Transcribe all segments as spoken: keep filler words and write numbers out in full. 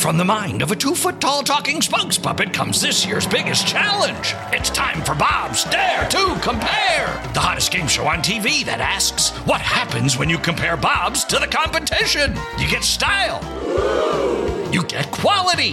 From the mind of a two-foot-tall talking spokes puppet comes this year's biggest challenge. It's time for Bob's Dare to Compare, the hottest game show on T V that asks, what happens when you compare Bob's to the competition? You get style. You get quality.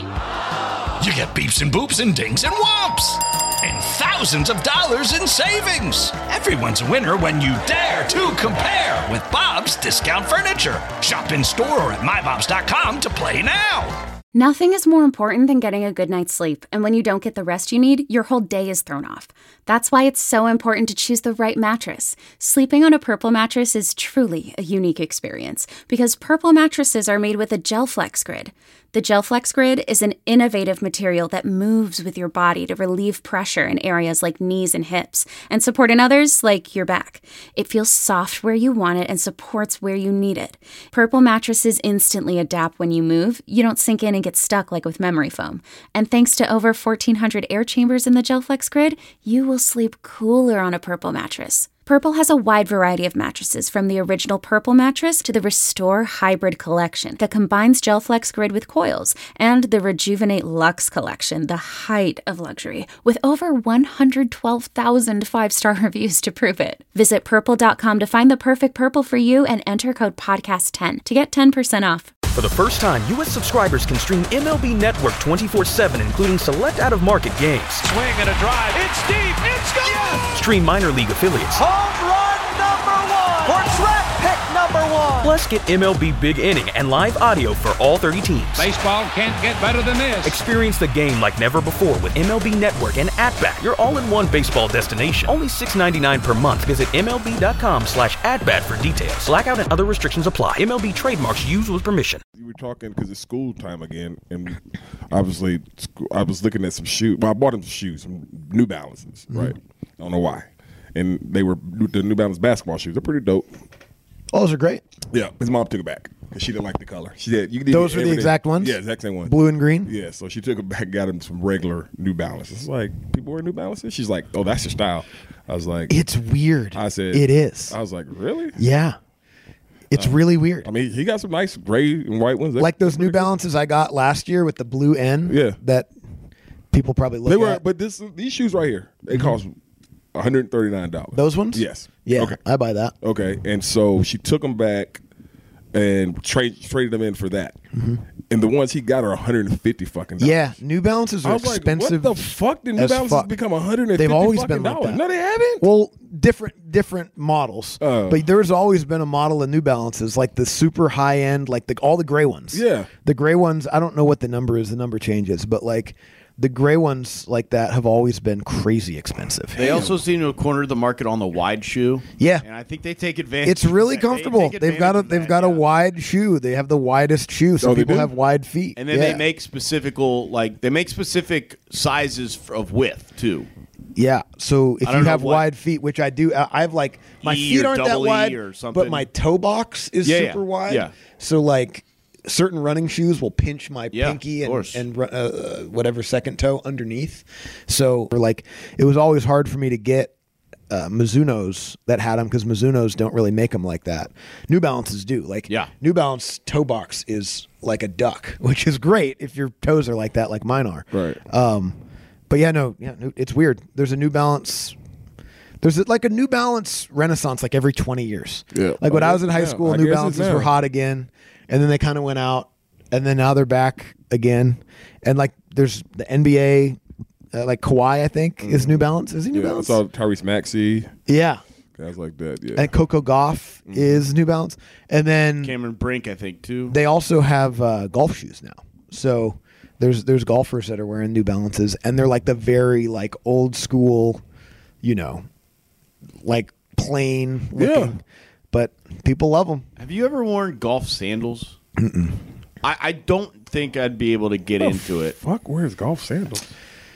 You get beeps and boops and dings and whomps. And thousands of dollars in savings. Everyone's a winner when you dare to compare with Bob's Discount Furniture. Shop in store or at my bobs dot com to play now. Nothing is more important than getting a good night's sleep, and when you don't get the rest you need, your whole day is thrown off. That's why it's so important to choose the right mattress. Sleeping on a Purple mattress is truly a unique experience, because Purple mattresses are made with a GelFlex Grid. The GelFlex Grid is an innovative material that moves with your body to relieve pressure in areas like knees and hips, and support in others like your back. It feels soft where you want it and supports where you need it. Purple mattresses instantly adapt when you move. You don't sink in and get stuck like with memory foam. And thanks to over fourteen hundred air chambers in the GelFlex Grid, you will sleep cooler on a Purple mattress. Purple has a wide variety of mattresses, from the original Purple mattress to the Restore Hybrid collection that combines GelFlex Grid with coils, and the Rejuvenate Luxe collection, the height of luxury, with over one hundred twelve thousand five-star reviews to prove it. Visit purple dot com to find the perfect Purple for you and enter code podcast ten to get ten percent off. For the first time, U S subscribers can stream M L B Network twenty-four seven, including select out-of-market games. Swing and a drive. It's deep. It's gone. Yes! Stream minor league affiliates. Home run number one. Or draft pick number one. Plus, get M L B Big Inning and live audio for all thirty teams. Baseball can't get better than this. Experience the game like never before with M L B Network and At-Bat, your all-in-one baseball destination. Only six dollars and ninety-nine cents per month. Visit M L B dot com slash at-bat for details. Blackout and other restrictions apply. M L B trademarks used with permission. You were talking because it's school time again, and obviously I was looking at some shoes. Well, I bought him some shoes, some New Balances, mm-hmm. right? I don't know why. And they were the New Balance basketball shoes. They're pretty dope. Oh, those are great. Yeah, his mom took it back because she didn't like the color. She said, "You can those are the exact ones." Yeah, exact same one. Blue and green. Yeah, so she took it back, got him some regular New Balances. It's like, people wear New Balances. She's like, "Oh, that's your style." I was like, "It's weird." I said, "It is." I was like, "Really?" Yeah. It's uh, really weird. I mean, he got some nice gray and white ones. They're, like those New Balances cool. I got last year with the blue N. Yeah. That people probably look they were, at. But this, these shoes right here, they cost one hundred thirty-nine dollars. Those ones? Yes. Yeah, okay. I buy that. Okay, and so she took them back and trade, traded them in for that. Mm-hmm. And the ones he got are one hundred fifty fucking dollars. Yeah, New Balances are I was expensive. Like, what the fuck did New Balances fuck. become one hundred fifty They've always fucking been like dollars? that. No, they haven't. Well, different different models. Uh, but there's always been a model of New Balances, like the super high end, like the all the gray ones. Yeah. The gray ones, I don't know what the number is, the number changes, but like the gray ones like that have always been crazy expensive. They also seem to have cornered the market on the wide shoe. Yeah, and I think they take advantage. It's really comfortable. They they've got a they've that, got yeah. a wide shoe. They have the widest shoe. Some oh, people do? have wide feet. And then yeah. they make specific like they make specific sizes of width too. Yeah, so if you have what, wide feet, which I do, I have like my e feet aren't that wide, e or something. but my toe box is yeah, super yeah. wide. Yeah. So like certain running shoes will pinch my yeah, pinky and, and uh, whatever second toe underneath. So like it was always hard for me to get uh, Mizuno's that had them because Mizuno's don't really make them like that. New Balances do. Like yeah. New Balance toe box is like a duck, which is great if your toes are like that, like mine are. Right. Um, but yeah, no, yeah, it's weird. There's a New Balance. There's like a New Balance renaissance like every twenty years. Yeah. Like when I I was in high now. school, I New Balances were hot again, and then they kind of went out, and then now they're back again. And like there's the N B A, uh, like Kawhi, I think, mm-hmm. is New Balance. Is he New yeah, Balance? I saw Tyrese Maxey. Yeah. Guys like that, yeah. And Coco Gauff mm-hmm. is New Balance. And then Cameron Brink, I think, too. They also have uh, golf shoes now. So there's there's golfers that are wearing New Balances, and they're like the very like old school, you know, like plain looking. Yeah. But people love them. Have you ever worn golf sandals? Mm-mm. I, I don't think I'd be able to get oh, into it. Fuck, where's golf sandals?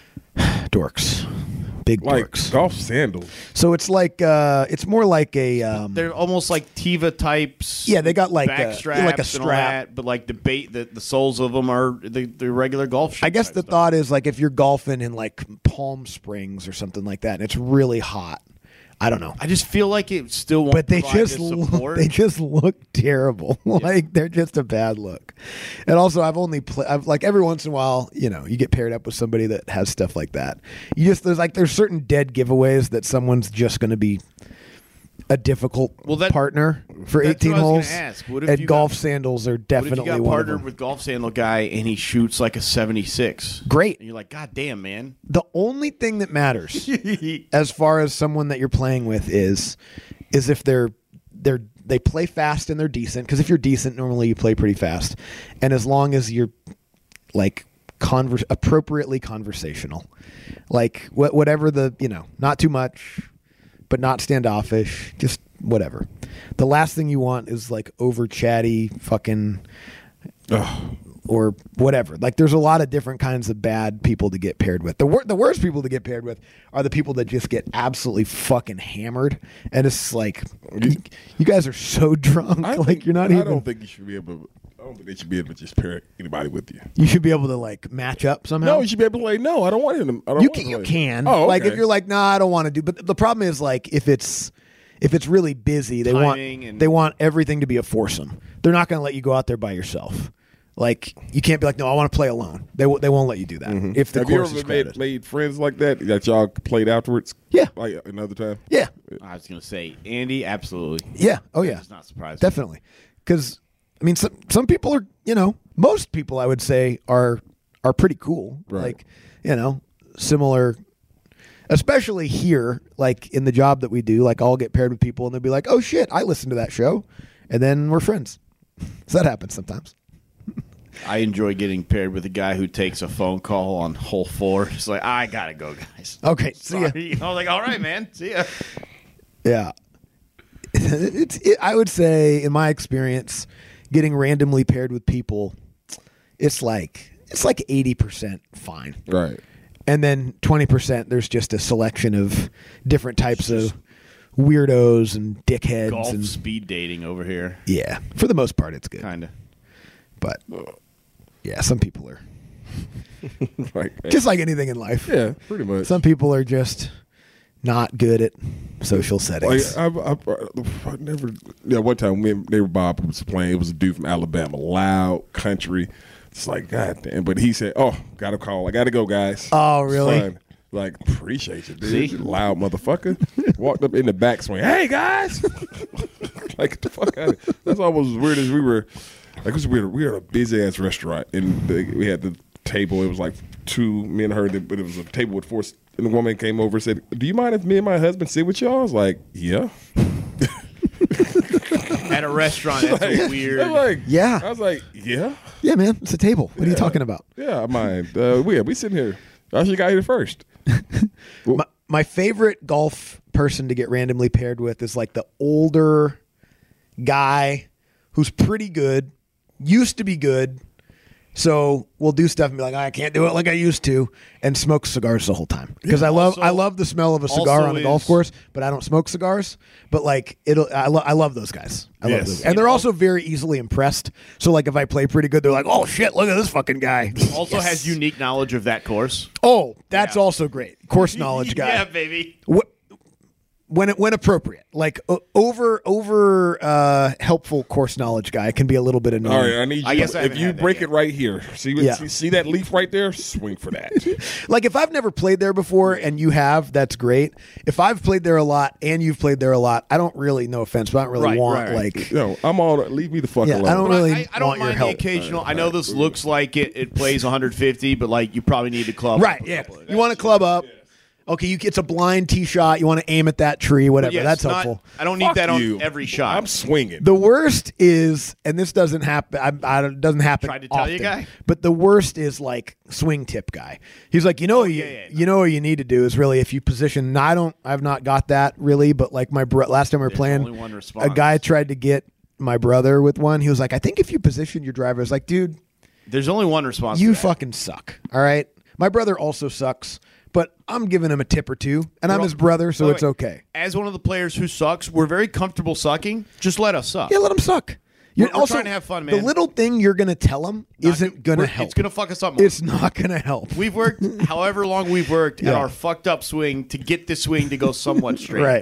Dorks. Big like dorks. Golf sandals. So it's like uh, it's more like a. Um, They're almost like Teva types. Yeah, they got like back a, straps like a and all strap, that, but like the bait, the, the soles of them are the, the regular golf shoes. I guess the stuff. thought is like if you're golfing in like Palm Springs or something like that, and it's really hot. I don't know. I just feel like it still won't But they provide just the look, support. they just look terrible. Like they're just a bad look. And also, I've only played. I've like every once in a while, you know, you get paired up with somebody that has stuff like that. You just there's like there's certain dead giveaways that someone's just going to be a difficult Well, that- partner for that's eighteen what I was holes. gonna ask. What if and you golf got- sandals are What if definitely you got one of partnered them. with golf sandal guy and he shoots like a seventy-six? Great. And you're like, God damn, man. The only thing that matters as far as someone that you're playing with is is if they're they're they play fast and they're decent, because if you're decent normally you play pretty fast, and as long as you're like converse appropriately conversational, like wh- whatever the you know not too much but not standoffish, just whatever. The last thing you want is like over chatty fucking or whatever. Like there's a lot of different kinds of bad people to get paired with. The wor- the worst people to get paired with are the people that just get absolutely fucking hammered, and it's like you, you guys are so drunk, I like think- you're not I even. don't think you should be able. I don't think they should be able to just pair anybody with you. You should be able to like match up somehow. No, you should be able to play. No, I don't want him. I don't you want can, him you to play. can. Oh, Like okay. if you're like, nah, I don't want to do. But the problem is like if it's if it's really busy, they want Timing and- they want everything to be a foursome. They're not going to let you go out there by yourself. Like you can't be like, no, I want to play alone. They w- they won't let you do that if the Have you course ever is made, crowded. made friends like that that y'all played afterwards? Yeah. Like another time? Yeah, I was going to say, Andy, absolutely. yeah, oh yeah, It's not surprising. definitely. Because I mean, some some people are, you know, most people I would say are are pretty cool. Right. Like, you know, similar. Especially here, like in the job that we do, like I'll get paired with people and they'll be like, "Oh shit, I listened to that show," and then we're friends. So that happens sometimes. I enjoy getting paired with a guy who takes a phone call on hole four. It's like, I got to go, guys. Okay, see ya. Sorry. I was like, all right, man. See ya. Yeah, it's. It, I would say, in my experience, getting randomly paired with people, it's like it's like eighty percent fine. Right. And then twenty percent, there's just a selection of different types of weirdos and dickheads. Golf and speed dating over here. yeah, for the most part, it's good. Kind of. But yeah, some people are Like, just like anything in life. yeah, pretty much. Some people are just not good at social Like, settings. I, I, I never. Yeah, one time me and neighbor Bob was playing. It was a dude from Alabama, loud country. It's like, God damn. But he said, "Oh, got a call. I got to go, guys." Oh, really? Fun. Like, appreciate you, dude. See? You loud motherfucker. Walked up in the back swing. Hey, guys. Like, get the fuck out of here. That's almost as weird as we were. Like, it was weird. We were at a busy ass restaurant, and the, we had the table. It was like two men and her, but it was a table with four. And the woman came over and said, "Do you mind if me and my husband sit with y'all?" I was like, "Yeah." At a restaurant, that's a weird. I'm like, Yeah. I was like, "Yeah, Yeah, man, it's a table. What are you talking about? yeah, I mind. Uh, we we sitting here. I should got here first." My, my favorite golf person to get randomly paired with is like the older guy who's pretty good, used to be good. So we'll do stuff and be like, I can't do it like I used to, and smoke cigars the whole time because I love Also- I love the smell of a cigar also on a golf is- course, but I don't smoke cigars. But like it'll, I, lo- I love those guys. I love Yes. those, and they're also very easily impressed. So like if I play pretty good, they're like, oh shit, look at this fucking guy. Also Yes. has unique knowledge of that course. Oh, that's Yeah. also great. Course knowledge guy. Yeah, baby. Wh- when it when appropriate, like o- over over uh, helpful course knowledge guy can be a little bit annoying. All right, I need you. I guess I if haven't you had that break yet. it right here, see what, Yeah. see, see that leaf right there? Swing for that. Like if I've never played there before and you have, that's great. If I've played there a lot and you've played there a lot, I don't really, no offense, but I don't really Right, want right. like, No, I'm on. Leave me the fuck yeah, alone. I don't But really I, I don't want your mind help. the occasional. I know this looks like it, it plays one hundred fifty, but like you probably need to club. Right? up a Yeah, couple of you want to club up. Okay, you, it's a blind tee shot. You want to aim at that tree, whatever. Yes, That's not- helpful. I don't need Fuck that on you. every shot. I'm swinging. The worst is, and this doesn't happen. I, I, it doesn't happen. Tried to tell you, often, guy? But the worst is like swing tip guy. He's like, you know, what you, Oh, yeah, yeah, you know what you need to do is really if you position. Now, I don't. I've not got that really, but like my bro, last time we were There's playing, only one a response. guy tried to get my brother with one. He was like, I think if you position your driver, I was like, dude, There's only one response. you to that. fucking suck. All right, my brother also sucks, but I'm giving him a tip or two, and I'm his brother, so By the it's way, okay. As one of the players who sucks, we're very comfortable sucking. Just let us suck. Yeah, let him suck. You're We're- we're also trying to have fun, The man. little thing you're gonna tell him Not isn't go- gonna we're- help. It's gonna fuck us up more. It's not gonna help. We've worked however long we've worked Yeah. at our fucked up swing to get this swing to go somewhat straight. Right.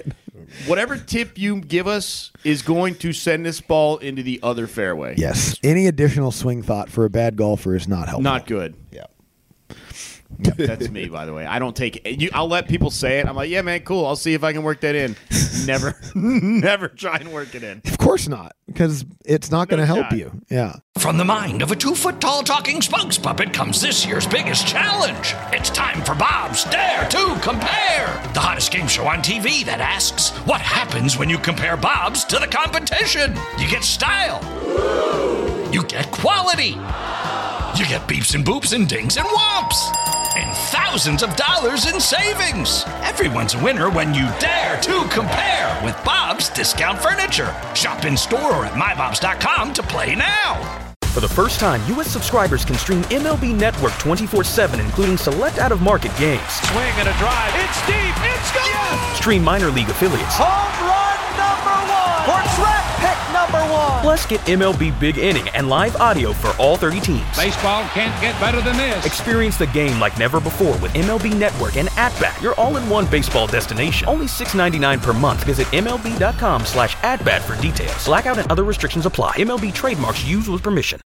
whatever tip you give us is going to send this ball into the other fairway. Yes. Any additional swing thought for a bad golfer is not helpful. Not good. Yeah. That's me, by the way. I don't take you. I'll let people say it. I'm like, yeah, man, cool. I'll see if I can work that in. Never, never try and work it in. Of course not, because it's not going to help shot. you. Yeah. From the mind of a two-foot-tall talking spokes puppet comes this year's biggest challenge. It's time for Bob's Dare to Compare, the hottest game show on T V that asks, what happens when you compare Bobs to the competition? You get style. You get quality. You get beeps and boops and dings and whomps. And thousands of dollars in savings. Everyone's a winner when you dare to compare with Bob's Discount Furniture. Shop in store or at my bobs dot com to play now. For the first time, U S subscribers can stream M L B Network twenty-four seven, including select out-of-market games. Swing and a drive. It's deep. It's gone. Yes. Stream minor league affiliates. Home run number one. Or draft pick number one. Plus, get M L B Big Inning and live audio for all thirty teams. Baseball can't get better than this. Experience the game like never before with M L B Network and At-Bat, your all-in-one baseball destination. Only six ninety-nine per month. Visit M L B dot com slash at bat for details. Blackout and other restrictions apply. M L B trademarks used with permission.